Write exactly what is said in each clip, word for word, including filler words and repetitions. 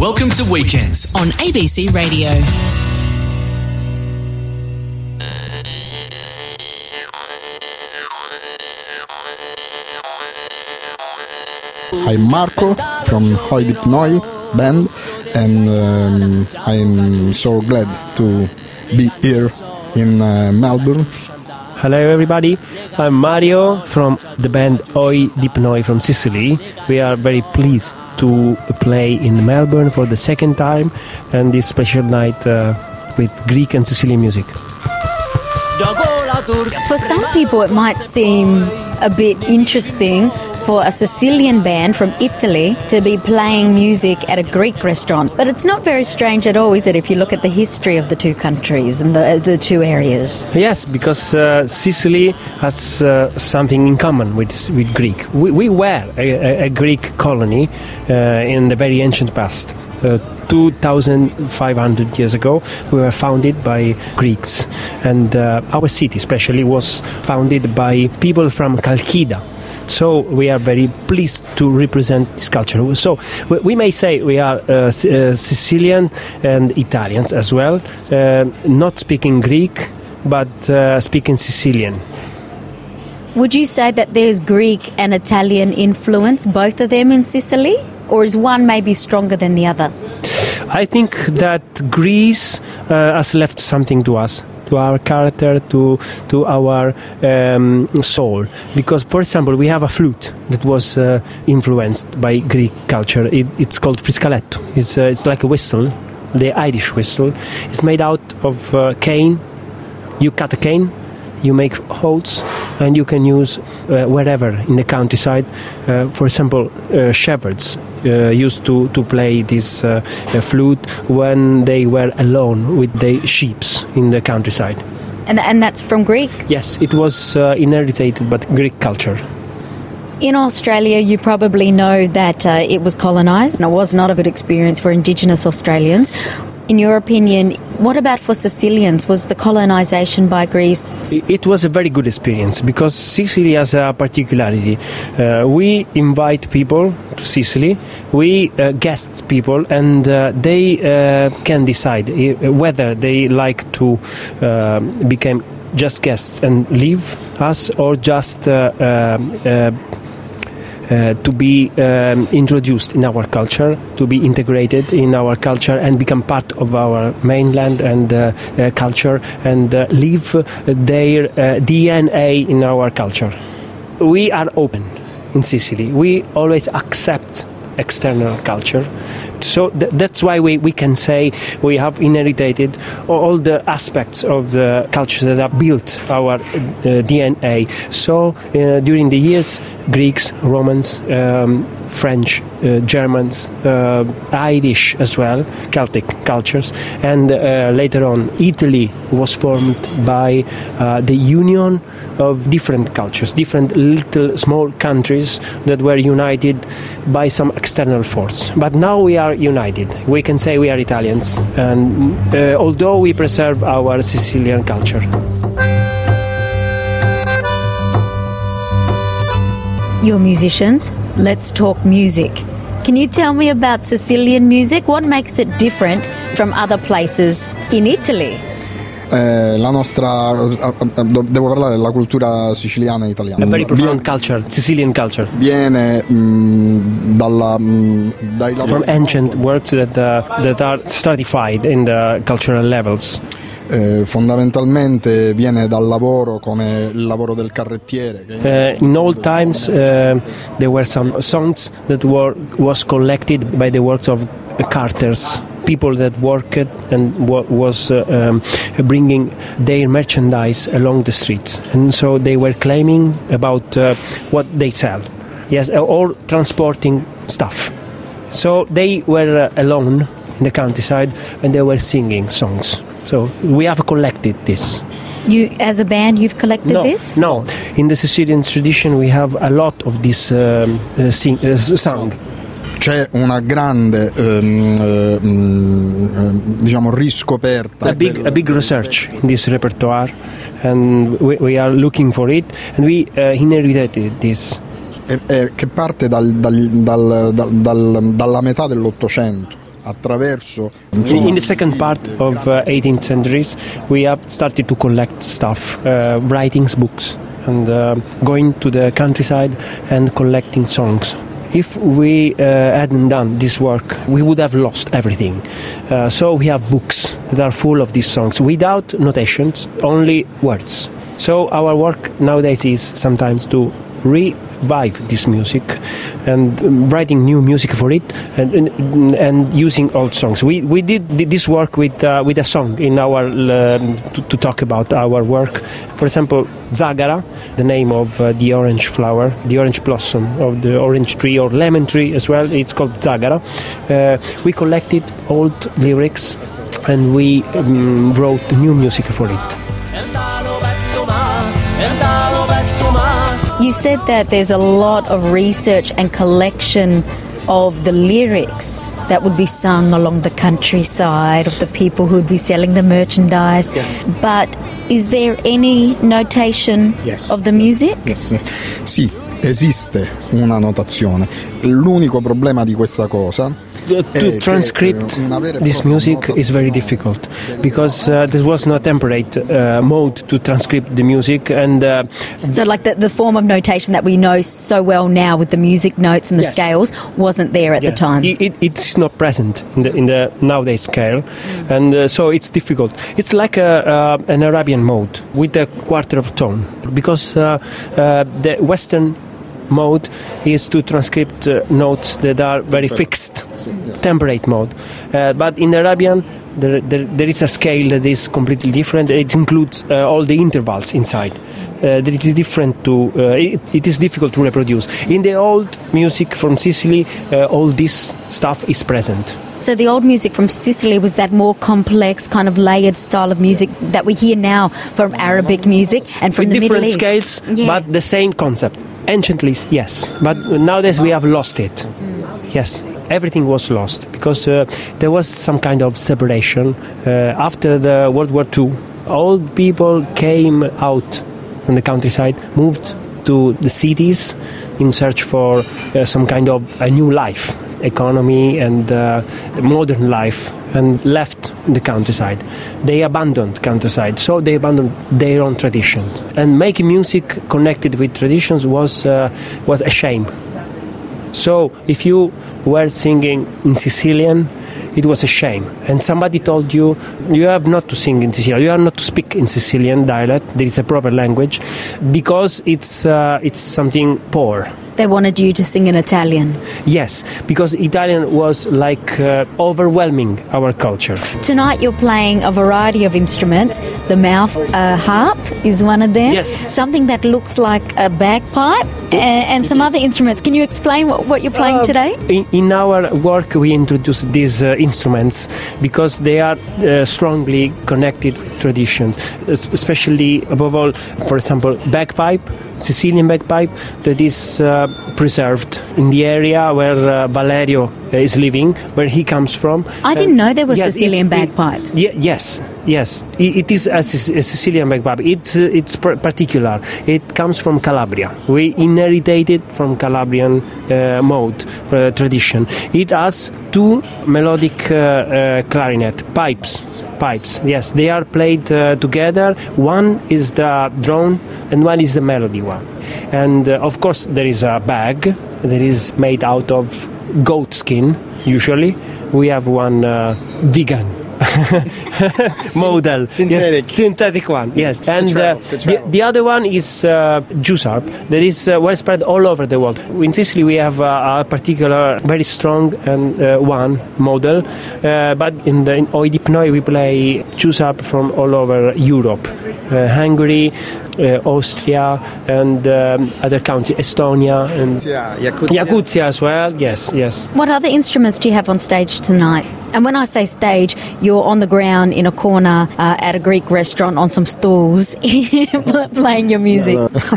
Welcome to Weekends on A B C Radio. I'm Marco from Oi Dipnoi band, and um, I'm so glad to be here in uh, Melbourne. Hello everybody, I'm Mario from the band Oi Dipnoi from Sicily. We are very pleased to play in Melbourne for the second time, and this special night uh, with Greek and Sicilian music. For some people it might seem a bit interesting for a Sicilian band from Italy to be playing music at a Greek restaurant. But it's not very strange at all, is it, if you look at the history of the two countries and the, the two areas? Yes, because uh, Sicily has uh, something in common with with Greek. We, we were a, a Greek colony uh, in the very ancient past. Uh, two thousand five hundred years ago, we were founded by Greeks. And uh, our city especially was founded by people from Chalkida. So we are very pleased to represent this culture. So we may say we are uh, Sicilian and Italians as well, uh, not speaking Greek, but uh, speaking Sicilian. Would you say that there's Greek and Italian influence, both of them in Sicily? Or is one maybe stronger than the other? I think that Greece uh, has left something to us, to our character, to to our um, soul. Because, for example, we have a flute that was uh, influenced by Greek culture. It, it's called friscaletto. It's uh, it's like a whistle, the Irish whistle. It's made out of uh, cane. You cut a cane, you make holes, and you can use uh, wherever in the countryside. Uh, for example, uh, shepherds uh, used to, to play this uh, uh, flute when they were alone with their sheep in the countryside. And and that's from Greek? Yes, it was uh, inherited by Greek culture. In Australia, you probably know that uh, it was colonised, and it was not a good experience for Indigenous Australians. In your opinion, what about for Sicilians? Was the colonisation by Greece? It was a very good experience because Sicily has a particularity. Uh, we invite people to Sicily, we uh, guest people, and uh, they uh, can decide whether they like to uh, become just guests and leave us, or just uh, uh, uh, Uh, to be um, introduced in our culture, to be integrated in our culture and become part of our mainland and uh, uh, culture, and uh, leave their uh, D N A in our culture. We are open in Sicily. We always accept external culture. So th- that's why we, we can say we have inherited all the aspects of the culture that have built our uh, D N A. So uh, during the years, Greeks, Romans, um, French, uh, Germans, uh, Irish as well, Celtic cultures, and uh, later on Italy was formed by uh, the union of different cultures, different little small countries that were united by some external force. But now we are united. We can say we are Italians, and uh, although we preserve our Sicilian culture. You're musicians. Let's talk music. Can you tell me about Sicilian music? What makes it different from other places in Italy? Eh, la nostra, devo parlare della cultura siciliana e italiana. A very profound culture, Sicilian culture. Viene mh, dalla, mh, dai lavori from ancient works that uh, that are stratified in the cultural levels. Eh, fondamentalmente viene dal lavoro come il lavoro del carrettiere. Uh, in old times uh, there were some songs that were was collected by the works of carters, people that worked and w- was uh, um, bringing their merchandise along the streets, and so they were claiming about uh, what they sell, yes, or transporting stuff. So they were uh, alone in the countryside and they were singing songs. So we have collected this. You, as a band, you've collected no, this? No, in the Sicilian tradition we have a lot of this um, uh, sing, uh, song. C'è una grande um, um, diciamo riscoperta. A big, a big research in this repertoire, and we, we are looking for it, and we uh, inherited this. E, e che parte dal, dal, dal, dal, dalla metà dell'Ottocento. attraverso... Insomma. In the second part of uh, eighteenth centuries, we have started to collect stuff, uh, writings, books, and uh, going to the countryside and collecting songs. If we uh, hadn't done this work, we would have lost everything. Uh, so we have books that are full of these songs, without notations, only words. So our work nowadays is sometimes to revive this music and um, writing new music for it and, and, and using old songs. We we did this work with uh, with a song in our uh, to, to talk about our work. For example, Zagara, the name of uh, the orange flower, the orange blossom of the orange tree or lemon tree as well. It's called Zagara. Uh, we collected old lyrics and we um, wrote new music for it. You said that there's a lot of research and collection of the lyrics that would be sung along the countryside of the people who would be selling the merchandise. Yes. But is there any notation yes. of the music? Yes. Sì, esiste una notazione. L'unico problema di questa cosa to transcribe this music is very difficult because uh, there was no temperate uh, mode to transcribe the music, and uh, so like the, the form of notation that we know so well now with the music notes and the yes. scales wasn't there at yes. the time. It, it, it's not present in the in the nowadays scale, mm. and uh, so it's difficult. It's like a, uh, an Arabian mode with a quarter of tone because uh, uh, the Western mode is to transcribe uh, notes that are very fixed, temperate mode. Uh, but in the Arabian, there, there, there is a scale that is completely different. It includes uh, all the intervals inside. Uh, that it is different to. Uh, it, it is difficult to reproduce. In the old music from Sicily, uh, all this stuff is present. So the old music from Sicily was that more complex, kind of layered style of music that we hear now from Arabic music and from With the Middle East. Different scales, yeah. But the same concept. Anciently, yes, but nowadays we have lost it. Mm. Yes, everything was lost because uh, there was some kind of separation. Uh, after the World War Two, old people came out from the countryside, moved to the cities in search for uh, some kind of a new life, economy and uh, modern life, and left the countryside. They abandoned countryside, so they abandoned their own traditions. And making music connected with traditions was uh, was a shame. So if you were singing in Sicilian, it was a shame. And somebody told you, you have not to sing in Sicilian, you have not to speak in Sicilian dialect, there is a proper language, because it's uh, it's something poor. They wanted you to sing in Italian. Yes, because Italian was like uh, overwhelming our culture. Tonight you're playing a variety of instruments. The mouth uh, harp is one of them. Yes. Something that looks like a bagpipe and, and some other instruments. Can you explain what, what you're playing uh, today? In, in our work we introduce these uh, instruments because they are uh, strongly connected with traditions, especially above all, for example, bagpipe. Sicilian bagpipe that is uh, preserved in the area where uh, Valerio is living, where he comes from. I didn't know there were yes, Sicilian it, bagpipes. It, yes, yes. It, it is a, a Sicilian bagpipe. It's uh, it's particular. It comes from Calabria. We inherited it from Calabrian uh, mode, uh, tradition. It has two melodic uh, uh, clarinet pipes. Pipes. Yes, they are played uh, together. One is the drone and one is the melody one. And uh, of course there is a bag that is made out of goat skin. Usually we have one uh, vegan model, synthetic, yes, synthetic one. Yes, and to travel, uh, to travel. The, the other one is uh, Jews harp that is uh, well spread all over the world. In Sicily we have uh, a particular, very strong and uh, one model, uh, but in the in Oidipnoi we play Jews harp from all over Europe, uh, Hungary, uh, Austria, and um, other countries, Estonia and yeah, Yakutia. Yakutia as well. Yes, yes. What other instruments do you have on stage tonight? And when I say stage, you're on the ground in a corner uh, at a Greek restaurant on some stools playing your music.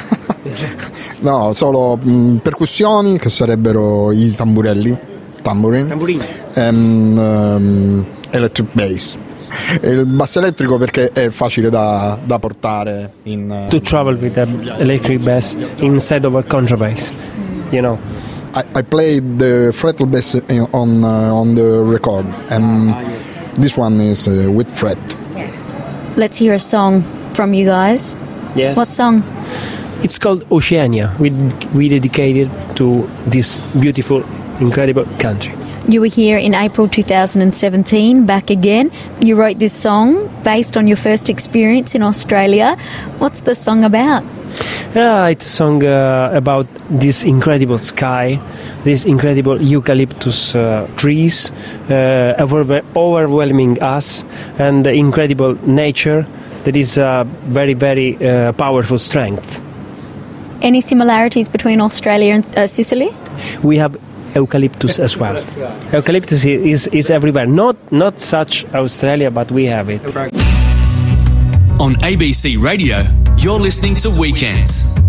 No, solo mh, percussioni che sarebbero i tamburelli, tambourine, Tamburini. and um, electric bass. E il basso elettrico perché è facile da, da portare in To travel with an electric bass instead of a contrabass, you know. I, I played the fretless bass on uh, on the record, and this one is uh, with fret. Let's hear a song from you guys. Yes. What song? It's called Oceania. We we dedicated to this beautiful, incredible country. You were here in April two thousand seventeen, back again. You wrote this song based on your first experience in Australia. What's the song about? Yeah, it's a song uh, about this incredible sky, these incredible eucalyptus uh, trees, uh, over- overwhelming us, and the incredible nature that is a very, very uh, powerful strength. Any similarities between Australia and uh, Sicily? We have eucalyptus as well. Eucalyptus is, is everywhere. Not not such Australia, but we have it. On A B C Radio, you're listening to Weekends.